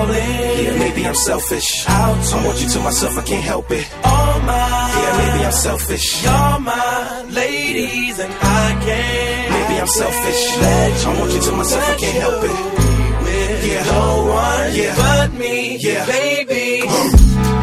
calling. Yeah, maybe I'm selfish. I want you to myself, I can't help it. All mine. Yeah, maybe I'm selfish. You're my ladies and I can't. Maybe I'm selfish. I want you to myself, I can't help it. Yeah, no one but me, baby. Come on.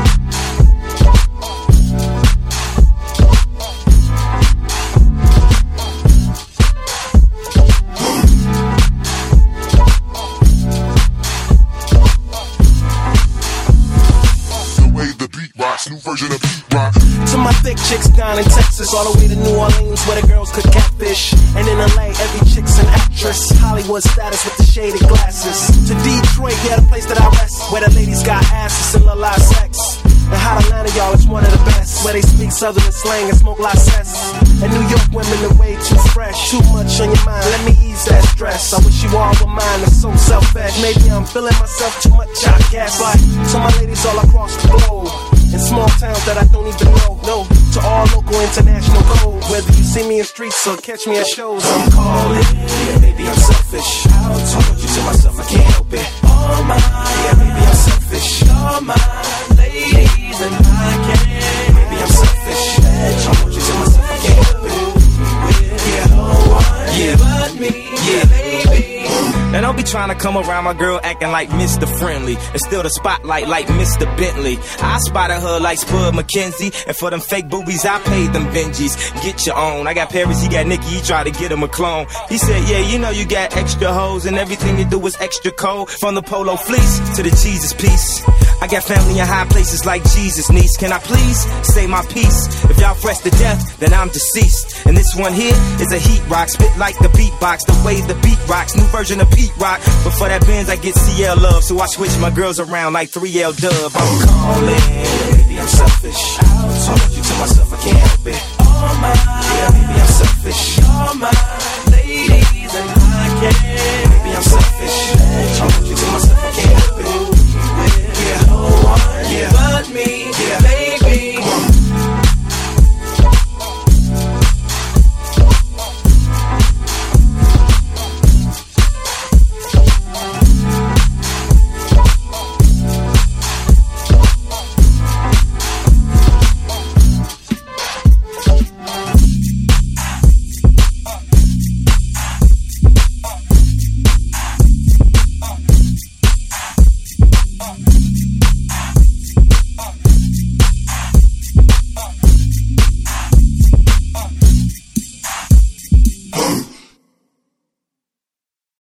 New version of beat rock. To my thick chicks down in Texas, all the way to New Orleans where the girls could catfish. And in LA, every chick's an actress. Hollywood status with the shaded glasses. To Detroit, yeah, the place that I rest, where the ladies got asses and a lot of sex. And hot Atlanta, y'all, it's one of the best, where they speak southern slang and smoke lot of cess. And New York women are way too fresh. Too much on your mind, let me ease that stress. I wish you all were mine, it's so selfish. Maybe I'm feeling myself too much, I guess. But to my ladies all across the globe, in small towns that I don't even know. No, to all local international codes. Whether you see me in streets or catch me at shows, I'm calling. Yeah, maybe I'm selfish. I want you to myself, I can't help it. All mine. Yeah, maybe I'm selfish. All mine, ladies, and I can't. Maybe I'm selfish. I want you to myself, I can't help it. Yeah, no one but me. Yeah, baby. Now don't be trying to come around my girl acting like Mr. Friendly and steal the spotlight like Mr. Bentley. I spotted her like Spud McKenzie, and for them fake boobies I paid them Benjis. Get your own. I got Paris, he got Nicki, he tried to get him a clone. He said, yeah, you know you got extra hoes and everything you do is extra cold. From the polo fleece to the Jesus piece. I got family in high places like Jesus, niece. Can I please say my piece? If y'all fresh to death, then I'm deceased. And this one here is a heat rock, spit like the beatbox, the way the beat rocks. New version of Pete Rock. But for that Benz, I get CL love, so I switch my girls around like 3L Dub. I'm calling. Maybe I'm selfish. I want you to myself, I can't help it. All mine. Yeah, maybe I'm selfish. All mine.